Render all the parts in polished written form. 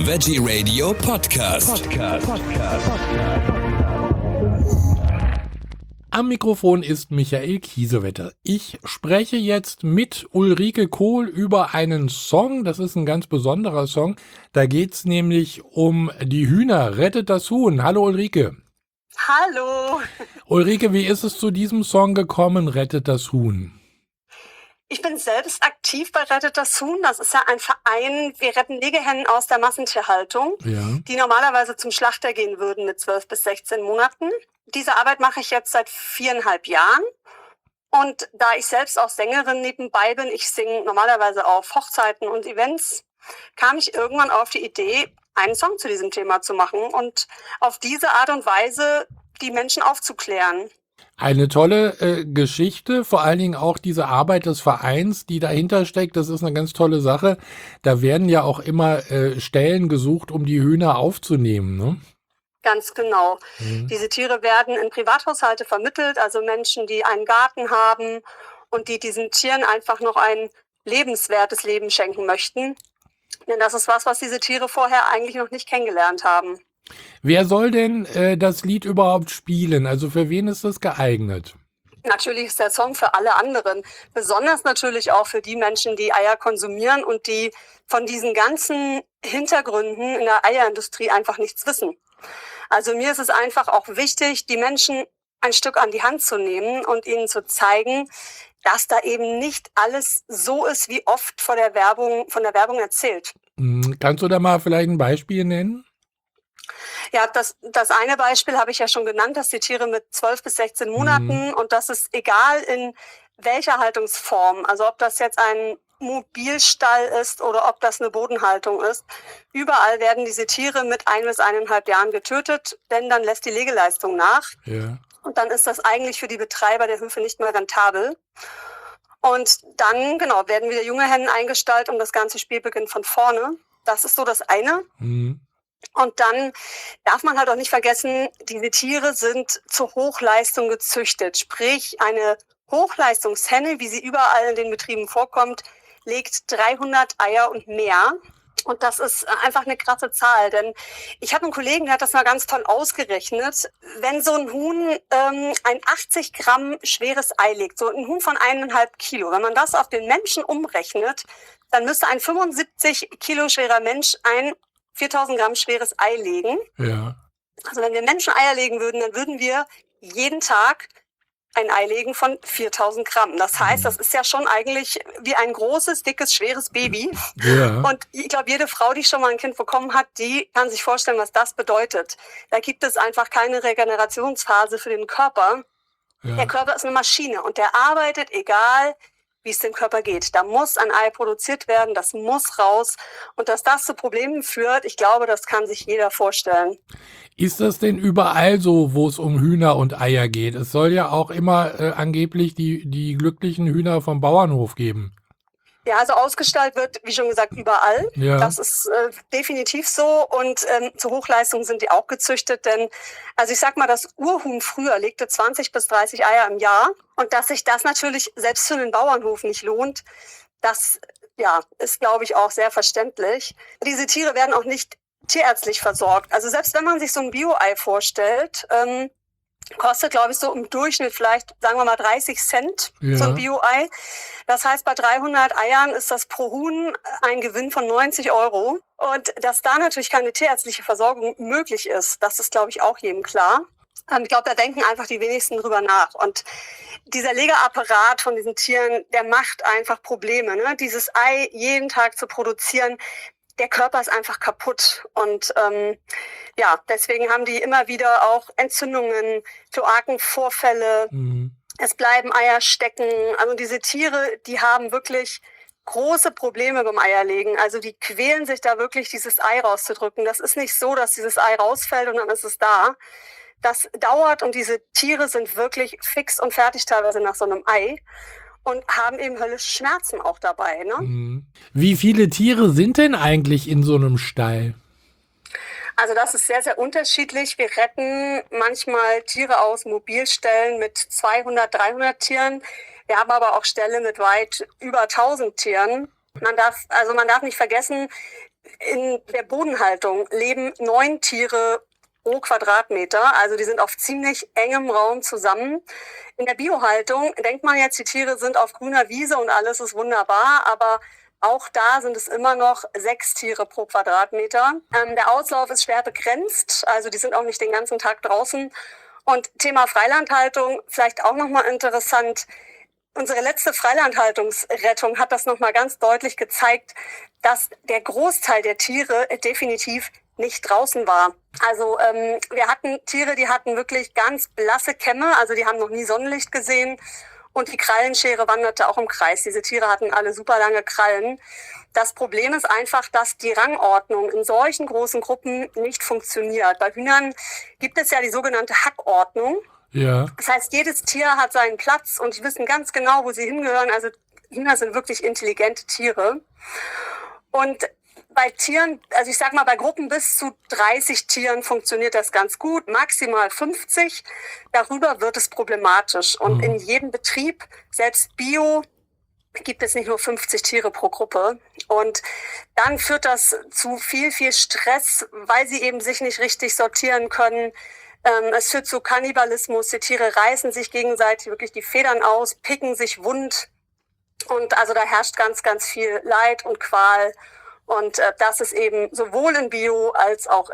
Veggie Radio Podcast. Am Mikrofon ist Michael Kiesewetter. Ich spreche jetzt mit Ulrike Kohl über einen Song. Das ist ein ganz besonderer Song. Da geht's nämlich um die Hühner. Rettet das Huhn. Hallo Ulrike. Hallo. Ulrike, wie ist es zu diesem Song gekommen, Rettet das Huhn? Ich bin selbst aktiv bei Rettet das Huhn. Das ist ja ein Verein, wir retten Legehennen aus der Massentierhaltung, die normalerweise zum Schlachter gehen würden mit 12 bis 16 Monaten. Diese Arbeit mache ich jetzt seit 4,5 Jahren. Und da ich selbst auch Sängerin nebenbei bin, ich singe normalerweise auf Hochzeiten und Events, kam ich irgendwann auf die Idee, einen Song zu diesem Thema zu machen und auf diese Art und Weise die Menschen aufzuklären. Eine tolle Geschichte, vor allen Dingen auch diese Arbeit des Vereins, die dahinter steckt, das ist eine ganz tolle Sache. Da werden ja auch immer Stellen gesucht, um die Hühner aufzunehmen, ne? Ganz genau. Diese Tiere werden in Privathaushalte vermittelt, also Menschen, die einen Garten haben und die diesen Tieren einfach noch ein lebenswertes Leben schenken möchten. Denn das ist was diese Tiere vorher eigentlich noch nicht kennengelernt haben. Wer soll denn das Lied überhaupt spielen? Also für wen ist das geeignet? Natürlich ist der Song für alle anderen, besonders natürlich auch für die Menschen, die Eier konsumieren und die von diesen ganzen Hintergründen in der Eierindustrie einfach nichts wissen. Also mir ist es einfach auch wichtig, die Menschen ein Stück an die Hand zu nehmen und ihnen zu zeigen, dass da eben nicht alles so ist, wie oft von der Werbung erzählt. Kannst du da mal vielleicht ein Beispiel nennen? Ja, das eine Beispiel habe ich ja schon genannt, dass die Tiere mit 12 bis 16 Monaten und das ist egal in welcher Haltungsform, also ob das jetzt ein Mobilstall ist oder ob das eine Bodenhaltung ist. Überall werden diese Tiere mit 1 bis 1,5 Jahren getötet, denn dann lässt die Legeleistung nach. Ja. Und dann ist das eigentlich für die Betreiber der Höfe nicht mehr rentabel. Und dann, werden wieder junge Hennen eingestallt und das ganze Spiel beginnt von vorne. Das ist so das eine. Und dann darf man halt auch nicht vergessen, diese Tiere sind zur Hochleistung gezüchtet. Sprich, eine Hochleistungshenne, wie sie überall in den Betrieben vorkommt, legt 300 Eier und mehr. Und das ist einfach eine krasse Zahl, denn ich habe einen Kollegen, der hat das mal ganz toll ausgerechnet. Wenn so ein Huhn ein 80 Gramm schweres Ei legt, so ein Huhn von 1,5 Kilo, wenn man das auf den Menschen umrechnet, dann müsste ein 75 Kilo schwerer Mensch ein 4000 Gramm schweres Ei legen. Ja. Also wenn wir Menschen Eier legen würden, dann würden wir jeden Tag ein Ei legen von 4000 Gramm. Das heißt, das ist ja schon eigentlich wie ein großes, dickes, schweres Baby. Ja. Und ich glaube, jede Frau, die schon mal ein Kind bekommen hat, die kann sich vorstellen, was das bedeutet. Da gibt es einfach keine Regenerationsphase für den Körper. Ja. Der Körper ist eine Maschine und der arbeitet, egal wie es dem Körper geht. Da muss ein Ei produziert werden, das muss raus. Und dass das zu Problemen führt, ich glaube, das kann sich jeder vorstellen. Ist das denn überall so, wo es um Hühner und Eier geht? Es soll ja auch immer angeblich die glücklichen Hühner vom Bauernhof geben. Ja, also ausgestellt wird, wie schon gesagt, überall. Ja. Das ist definitiv so. Und zur Hochleistung sind die auch gezüchtet. Denn, also ich sag mal, das Urhuhn früher legte 20 bis 30 Eier im Jahr. Und dass sich das natürlich selbst für einen Bauernhof nicht lohnt, das ist, glaube ich, auch sehr verständlich. Diese Tiere werden auch nicht tierärztlich versorgt. Also selbst wenn man sich so ein Bio-Ei vorstellt, kostet, glaube ich, so im Durchschnitt vielleicht, sagen wir mal, 30 Cent so ein Bio-Ei. Das heißt, bei 300 Eiern ist das pro Huhn ein Gewinn von 90 €. Und dass da natürlich keine tierärztliche Versorgung möglich ist, das ist, glaube ich, auch jedem klar. Ich glaube, da denken einfach die wenigsten drüber nach. Und dieser Legeapparat von diesen Tieren, der macht einfach Probleme, ne? Dieses Ei jeden Tag zu produzieren, der Körper ist einfach kaputt und deswegen haben die immer wieder auch Entzündungen, Kloakenvorfälle, es bleiben Eier stecken. Also diese Tiere, die haben wirklich große Probleme beim Eierlegen. Also die quälen sich da wirklich, dieses Ei rauszudrücken. Das ist nicht so, dass dieses Ei rausfällt und dann ist es da. Das dauert und diese Tiere sind wirklich fix und fertig teilweise nach so einem Ei. Und haben eben höllische Schmerzen auch dabei, ne? Wie viele Tiere sind denn eigentlich in so einem Stall? Also das ist sehr, sehr unterschiedlich. Wir retten manchmal Tiere aus Mobilstellen mit 200, 300 Tieren. Wir haben aber auch Ställe mit weit über 1000 Tieren. Man darf nicht vergessen, In der Bodenhaltung leben 9 Tiere pro Quadratmeter, also die sind auf ziemlich engem Raum zusammen. In der Biohaltung denkt man jetzt, die Tiere sind auf grüner Wiese und alles ist wunderbar, aber auch da sind es immer noch 6 Tiere pro Quadratmeter. Der Auslauf ist schwer begrenzt, also die sind auch nicht den ganzen Tag draußen. Und Thema Freilandhaltung, vielleicht auch nochmal interessant. Unsere letzte Freilandhaltungsrettung hat das nochmal ganz deutlich gezeigt, dass der Großteil der Tiere definitiv nicht draußen war. Also wir hatten Tiere, die hatten wirklich ganz blasse Kämme, also die haben noch nie Sonnenlicht gesehen. Und die Krallenschere wanderte auch im Kreis. Diese Tiere hatten alle super lange Krallen. Das Problem ist einfach, dass die Rangordnung in solchen großen Gruppen nicht funktioniert. Bei Hühnern gibt es ja die sogenannte Hackordnung. Ja. Das heißt, jedes Tier hat seinen Platz und die wissen ganz genau, wo sie hingehören. Also Hühner sind wirklich intelligente Tiere. Und bei Tieren, also ich sag mal, bei Gruppen bis zu 30 Tieren funktioniert das ganz gut, maximal 50. Darüber wird es problematisch. Und in jedem Betrieb, selbst Bio, gibt es nicht nur 50 Tiere pro Gruppe. Und dann führt das zu viel, viel Stress, weil sie eben sich nicht richtig sortieren können. Es führt zu Kannibalismus. Die Tiere reißen sich gegenseitig wirklich die Federn aus, picken sich wund. Und also da herrscht ganz, ganz viel Leid und Qual. Und das ist eben sowohl in Bio als auch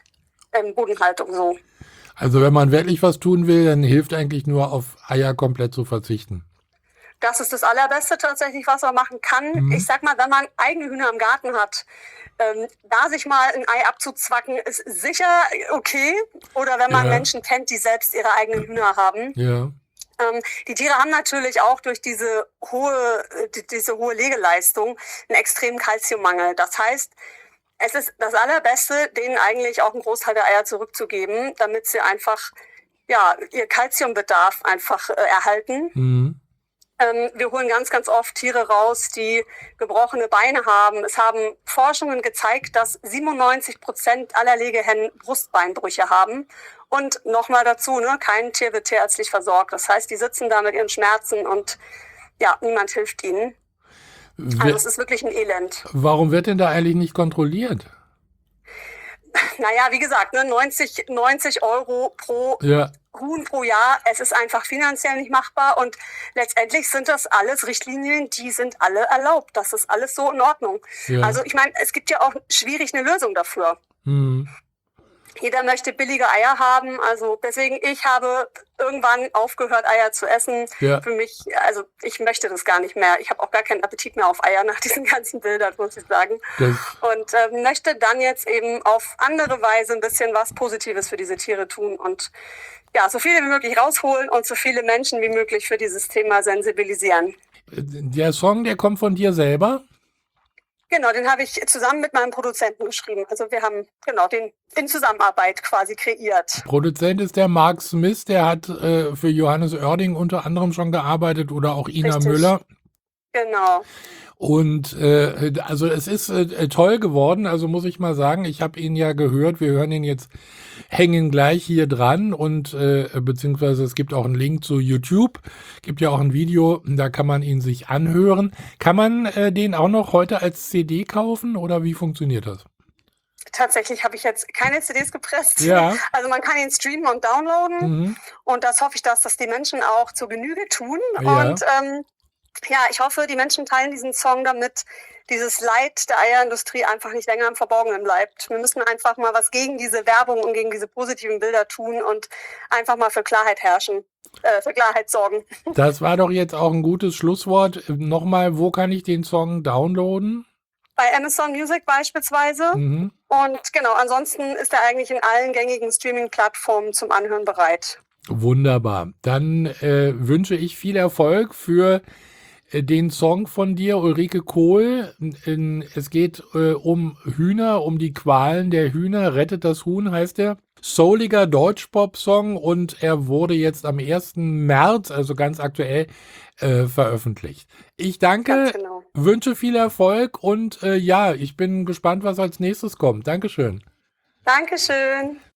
in Bodenhaltung so. Also wenn man wirklich was tun will, dann hilft eigentlich nur auf Eier komplett zu verzichten. Das ist das Allerbeste tatsächlich, was man machen kann. Ich sag mal, wenn man eigene Hühner im Garten hat, da sich mal ein Ei abzuzwacken, ist sicher okay. Oder wenn man Menschen kennt, die selbst ihre eigenen Hühner haben. Ja. Die Tiere haben natürlich auch durch diese hohe Legeleistung einen extremen Kalziummangel. Das heißt, es ist das Allerbeste, denen eigentlich auch einen Großteil der Eier zurückzugeben, damit sie einfach ihr Kalziumbedarf einfach erhalten. Wir holen ganz, ganz oft Tiere raus, die gebrochene Beine haben. Es haben Forschungen gezeigt, dass 97% aller Legehennen Brustbeinbrüche haben. Und nochmal dazu, kein Tier wird tierärztlich versorgt. Das heißt, die sitzen da mit ihren Schmerzen und niemand hilft ihnen. Also es ist wirklich ein Elend. Warum wird denn da eigentlich nicht kontrolliert? Naja, wie gesagt, 90 Euro pro Huhn pro Jahr. Es ist einfach finanziell nicht machbar und letztendlich sind das alles Richtlinien, die sind alle erlaubt. Das ist alles so in Ordnung. Ja. Also ich meine, es gibt ja auch schwierig eine Lösung dafür. Jeder möchte billige Eier haben, also deswegen, ich habe irgendwann aufgehört, Eier zu essen. Ja. Für mich, also ich möchte das gar nicht mehr. Ich habe auch gar keinen Appetit mehr auf Eier nach diesen ganzen Bildern, muss ich sagen. Und möchte dann jetzt eben auf andere Weise ein bisschen was Positives für diese Tiere tun und so viele wie möglich rausholen und so viele Menschen wie möglich für dieses Thema sensibilisieren. Der Song, der kommt von dir selber? Genau, den habe ich zusammen mit meinem Produzenten geschrieben. Also wir haben den in Zusammenarbeit quasi kreiert. Produzent ist der Mark Smith, der hat für Johannes Oerding unter anderem schon gearbeitet oder auch Ina Müller. Genau. Und also es ist toll geworden, also muss ich mal sagen, ich habe ihn ja gehört, wir hören ihn jetzt, hängen gleich hier dran und beziehungsweise es gibt auch einen Link zu YouTube, gibt ja auch ein Video, da kann man ihn sich anhören. Kann man den auch noch heute als CD kaufen oder wie funktioniert das? Tatsächlich habe ich jetzt keine CDs gepresst. Ja. Also man kann ihn streamen und downloaden und das hoffe ich, dass das die Menschen auch zur Genüge tun. Ja. Und ich hoffe, die Menschen teilen diesen Song, damit dieses Leid der Eierindustrie einfach nicht länger im Verborgenen bleibt. Wir müssen einfach mal was gegen diese Werbung und gegen diese positiven Bilder tun und einfach mal für Klarheit für Klarheit sorgen. Das war doch jetzt auch ein gutes Schlusswort. Nochmal, wo kann ich den Song downloaden? Bei Amazon Music beispielsweise. Und genau, ansonsten ist er eigentlich in allen gängigen Streaming-Plattformen zum Anhören bereit. Wunderbar. Dann wünsche ich viel Erfolg für den Song von dir, Ulrike Kohl. Es geht um Hühner, um die Qualen der Hühner. Rettet das Huhn heißt er. Souliger Deutschpop-Song und er wurde jetzt am 1. März, also ganz aktuell, veröffentlicht. Ich danke, wünsche viel Erfolg und ich bin gespannt, was als nächstes kommt. Dankeschön. Dankeschön.